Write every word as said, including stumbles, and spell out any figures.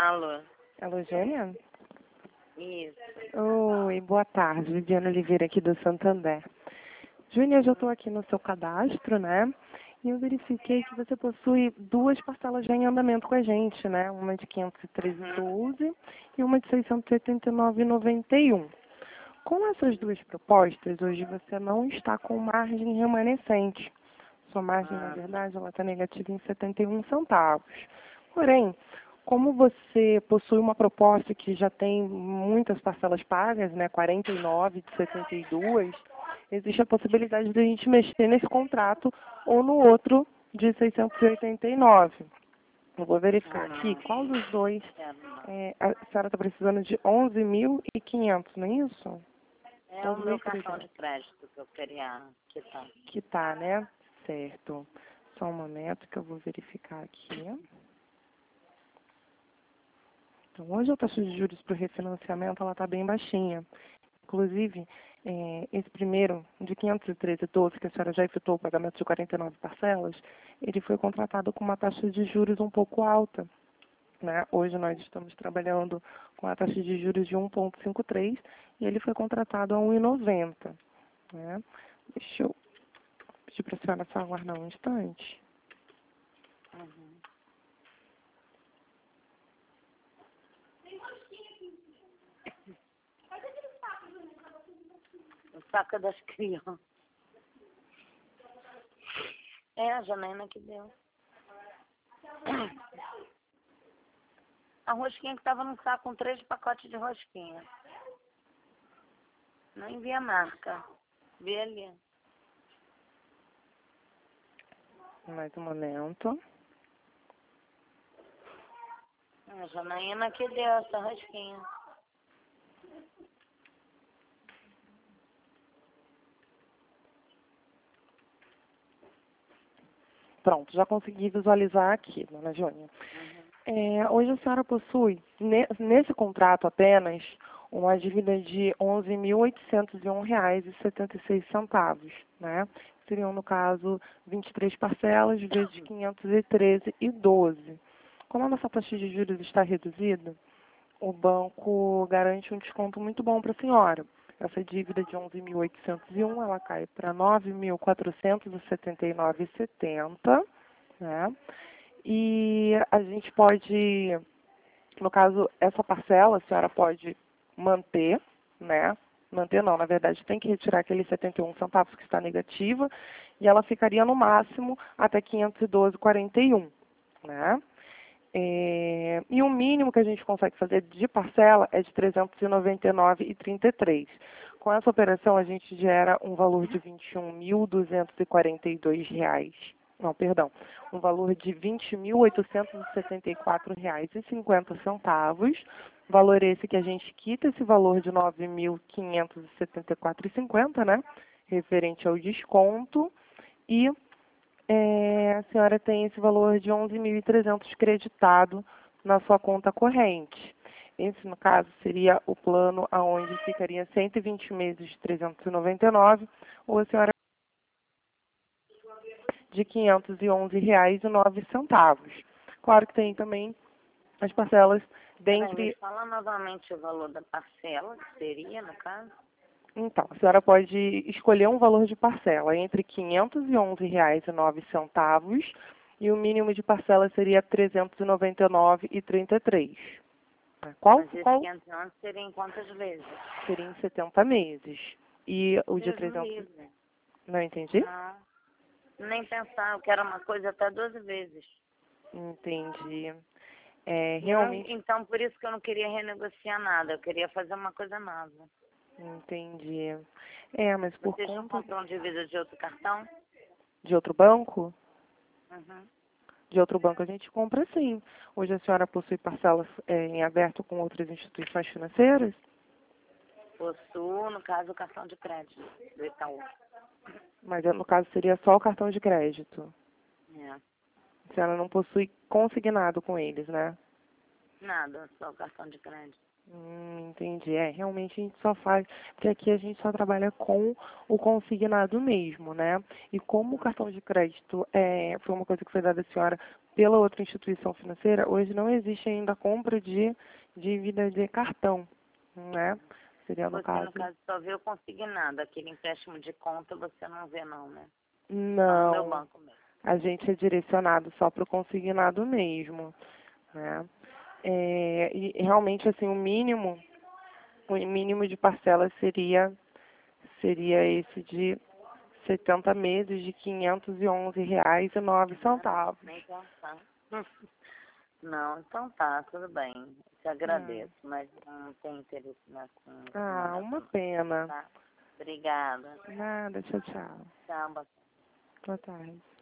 Alô? Alô, Gênia? Isso. Oi, boa tarde. Viviane Oliveira aqui do Santander. Júnior, eu já estou aqui no seu cadastro, né? E eu verifiquei que você possui duas parcelas já em andamento com a gente, né? Uma de quinhentos e treze reais e doze centavos e uma de seiscentos e oitenta e nove reais e noventa e um centavos. Com essas duas propostas, hoje você não está com margem remanescente. Sua margem, na Ah, verdade, ela está negativa em setenta e um centavos. Porém, como você possui uma proposta que já tem muitas parcelas pagas, né, quarenta e nove de setenta e duas, existe a possibilidade de a gente mexer nesse contrato ou no outro de seiscentos e oitenta e nove. Eu vou verificar aqui não, qual dos dois. quero não. É, a senhora está precisando de onze mil e quinhentos, não é isso? É o onze mil meu e cartão de trezentos. crédito que eu queria quitar. Que tá, né? Certo. Só um momento que eu vou verificar aqui. Então, hoje a taxa de juros para o refinanciamento ela está bem baixinha. Inclusive, é, esse primeiro, de quinhentos e treze reais e doze centavos, que a senhora já efetuou o pagamento de quarenta e nove parcelas, ele foi contratado com uma taxa de juros um pouco alta. Né? Hoje nós estamos trabalhando com a taxa de juros de um vírgula cinquenta e três e ele foi contratado a um vírgula noventa. Né? Deixa eu pedir para a senhora só aguardar um instante. Uhum. O saco das crianças. É a Janaína que deu. A rosquinha que estava no saco com três pacotes de rosquinha. Não vi a marca. Vê ali. Mais um momento. A Janaína que deu essa rosquinha. Pronto, já consegui visualizar aqui, dona Jônia. Uhum. É, hoje a senhora possui, ne- nesse contrato apenas, uma dívida de onze mil oitocentos e um reais e setenta e seis centavos, né? Seriam, no caso, vinte e três parcelas vezes quinhentos e treze reais e doze centavos. Como a nossa taxa de juros está reduzida, o banco garante um desconto muito bom para a senhora. Essa dívida de onze mil oitocentos e um, ela cai para nove mil quatrocentos e setenta e nove reais e setenta centavos, né? E a gente pode, no caso, essa parcela a senhora pode manter, né? Manter não, na verdade tem que retirar aquele setenta e um centavos que está negativa e ela ficaria no máximo até quinhentos e doze reais e quarenta e um, né? É, e o mínimo que a gente consegue fazer de parcela é de trezentos e noventa e nove reais e trinta e três centavos. Com essa operação, a gente gera um valor de vinte e um mil duzentos e quarenta e dois reais. Não, perdão. Um valor de vinte mil oitocentos e setenta e quatro reais e cinquenta centavos. Valor esse que a gente quita esse valor de nove mil quinhentos e setenta e quatro reais e cinquenta centavos, né? Referente ao desconto. E é, a senhora tem esse valor de onze mil e trezentos creditado na sua conta corrente. Esse, no caso, seria o plano aonde ficaria cento e vinte meses de trezentos e noventa e nove, ou a senhora de quinhentos e onze reais e nove centavos. Claro que tem também as parcelas Peraí, me dentre... fala novamente o valor da parcela, que seria, no caso? Então, a senhora pode escolher um valor de parcela entre quinhentos e onze reais e nove centavos e o mínimo de parcela seria trezentos e noventa e nove reais e trinta e três centavos. Qual, Mas esse qual quinhentos e onze seria em quantas vezes? seria em setenta meses? E o de Deus me trezentos... livre. Não entendi? Não. Nem pensar, eu quero uma coisa até doze vezes. Entendi. É, E não, realmente, então, por isso que eu não queria renegociar nada, eu queria fazer uma coisa nova. entendi. É, mas por Vocês não conta compram dívida de outro cartão? de outro banco, Uhum. de outro banco a gente compra sim. Hoje a senhora possui parcelas é, em aberto com outras instituições financeiras? Possuo, no caso, o cartão de crédito do Itaú. Mas no caso seria só o cartão de crédito. É. A senhora não possui consignado com eles, né? Nada, só o cartão de crédito. Hum, entendi. É, realmente a gente só faz, porque aqui a gente só trabalha com o consignado mesmo, né? E como o cartão de crédito é, foi uma coisa que foi dada à senhora pela outra instituição financeira, hoje não existe ainda a compra de dívida de cartão, né? Seria no Você, caso... no caso, só vê o consignado. Aquele empréstimo de conta você não vê, não, né? Só no meu Não, banco mesmo. a gente é direcionado só para o consignado mesmo, né? É, e realmente, assim, o mínimo, o mínimo de parcela seria, seria esse de setenta meses de quinhentos e onze reais e nove centavos. Nem pensar. Não, então tá, tudo bem. Te agradeço, mas não tem interesse nessa. Ah, uma nessa, pena. tá? Obrigada. Nada, tchau, tchau. Tchau, boa Boa tarde.